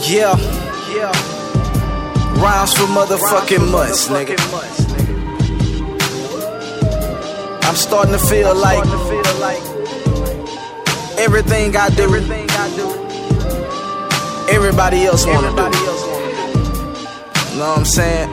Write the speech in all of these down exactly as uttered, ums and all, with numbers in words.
Yeah, yeah. Rhymes for motherfucking months, nigga. I'm starting to feel like everything I do, everybody else wanna do. Know what I'm saying?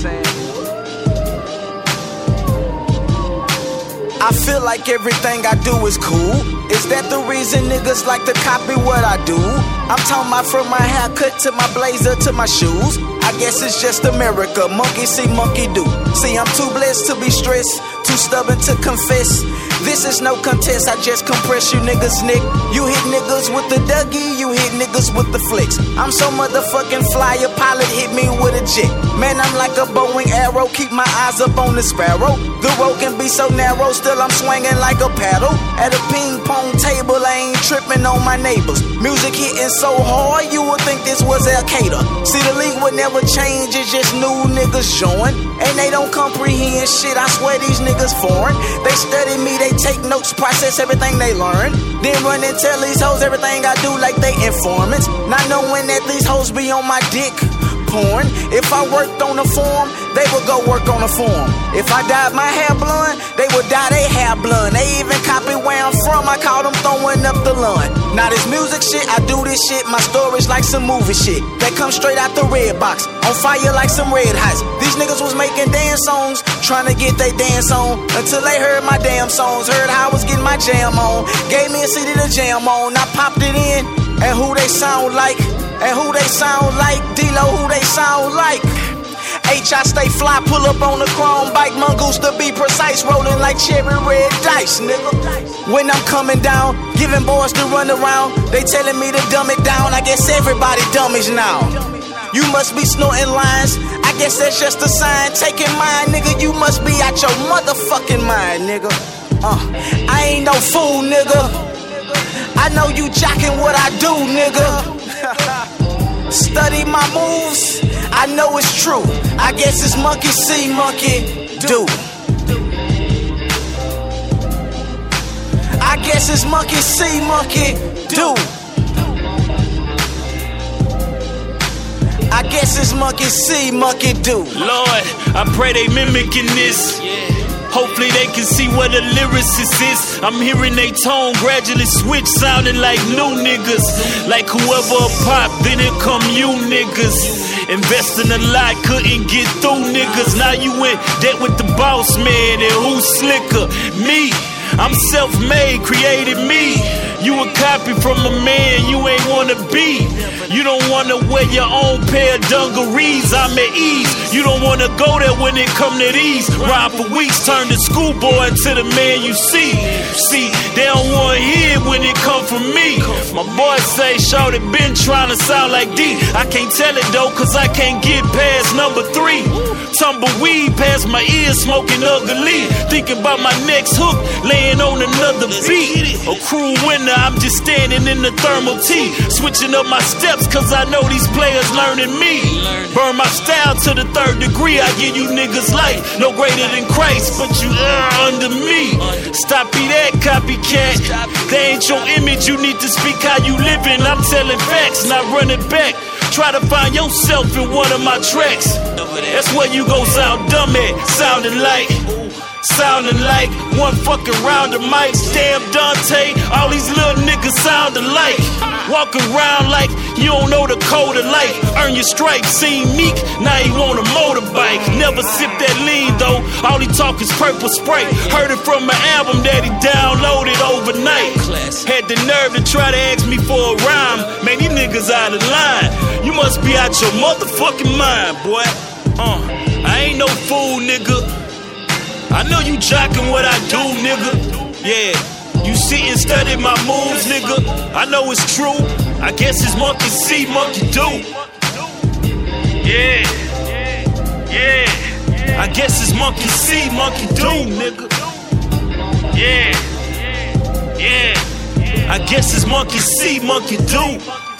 I feel like everything I do is cool. Is that the reason niggas like to copy what I do? I'm talking about from my haircut to my blazer to my shoes. I guess it's just America, monkey see, monkey do. See, I'm too blessed to be stressed, too stubborn to confess. This is no contest, I just compress you niggas, Nick. You hit niggas with the Dougie, you hit niggas with the flicks. I'm so motherfucking fly, a pilot hit me with a jet. Man, I'm like a Boeing arrow, keep my eyes up on the sparrow. The road can be so narrow, still I'm swinging like a paddle. At a ping pong table, I ain't tripping on my neighbors. Music hitting so hard, you would think this was Al-Qaeda. See, the league would never change, it's just new niggas join. And they don't comprehend shit, I swear these niggas foreign. They study me, they take notes, process everything they learn. Then run and tell these hoes everything I do like they informants. Not knowing that these hoes be on my dick porn. If I worked on the form, they would go work on the form. If I dyed my hair blonde, they would dye their hair blonde. They even copy where I'm from, I call them throwing up the lawn. Now this music shit, I do this shit, my stories like some movie shit. They come straight out the red box, on fire like some red hots. These niggas was making dance songs, trying to get they dance on, until they heard my damn songs, heard how I was getting my jam on. Gave me a C D to jam on, I popped it in, and who they sound like, and who they sound like, D-Lo who they sound like. H, I stay fly, pull up on the chrome bike, mongoose to be precise, rolling like cherry red dice, nigga. When I'm coming down, giving boys to run around, they telling me to dumb it down, I guess everybody dummies now. You must be snorting lines, I guess that's just a sign. Taking mine, nigga, you must be out your motherfucking mind, nigga. Uh, I ain't no fool, nigga. I know you jocking what I do, nigga. Study my moves, I know it's true. I guess it's monkey see, monkey do. I guess it's monkey see, monkey do. I guess it's monkey see, monkey do. Lord, I pray they mimicking this. Hopefully they can see what a lyricist is. I'm hearing they tone gradually switch, sounding like new niggas. Like whoever pop, then it come you niggas. Investing a lot, couldn't get through niggas. Now you in debt with the boss man, and who's slicker? Me. I'm self-made, created me. You a copy from a man you ain't wanna be. You don't wanna wear your own pair of dungarees. I'm at ease. You don't wanna go there when it come to these. Ride for weeks, turn the schoolboy into the man you see. See, they don't wanna hear it when it come from me. My boy say, shorty been trying to sound like D. I can't tell it though, cause I can't get past number three. Tumbleweed past my ears, smoking ugly. Thinking about my next hook, laying on another beat. A cruel winter, I'm just standing in the thermal tee. Switching up my steps, cause I know these players learning me. Burn my style to the third degree, I give you niggas life. No greater than Christ, but you are under me. Stop be that copycat. They ain't your image, you need to speak how you living. I'm telling facts, not running back. Try to find yourself in one of my tracks. That's where you go sound dumb at. Sounding like, sounding like one fucking round of mics. Damn Dante, all these little niggas sound alike. Walk around like you don't know the code of life. Earn your stripes, seen meek, now he want a motorbike. Never sip that lean though, all he talk is purple Sprite. Heard it from an album that he downloaded overnight. Had the nerve to try to ask me for a rhyme. Man, these niggas out of line. You must be out your motherfucking mind, boy. Uh, I ain't no fool, nigga. I know you jocking what I do, nigga. Yeah, you sit and study my moves, nigga. I know it's true. I guess it's monkey see, monkey do. Yeah, yeah. I guess it's monkey see, monkey do, nigga. Yeah, yeah. I guess it's monkey see, monkey do.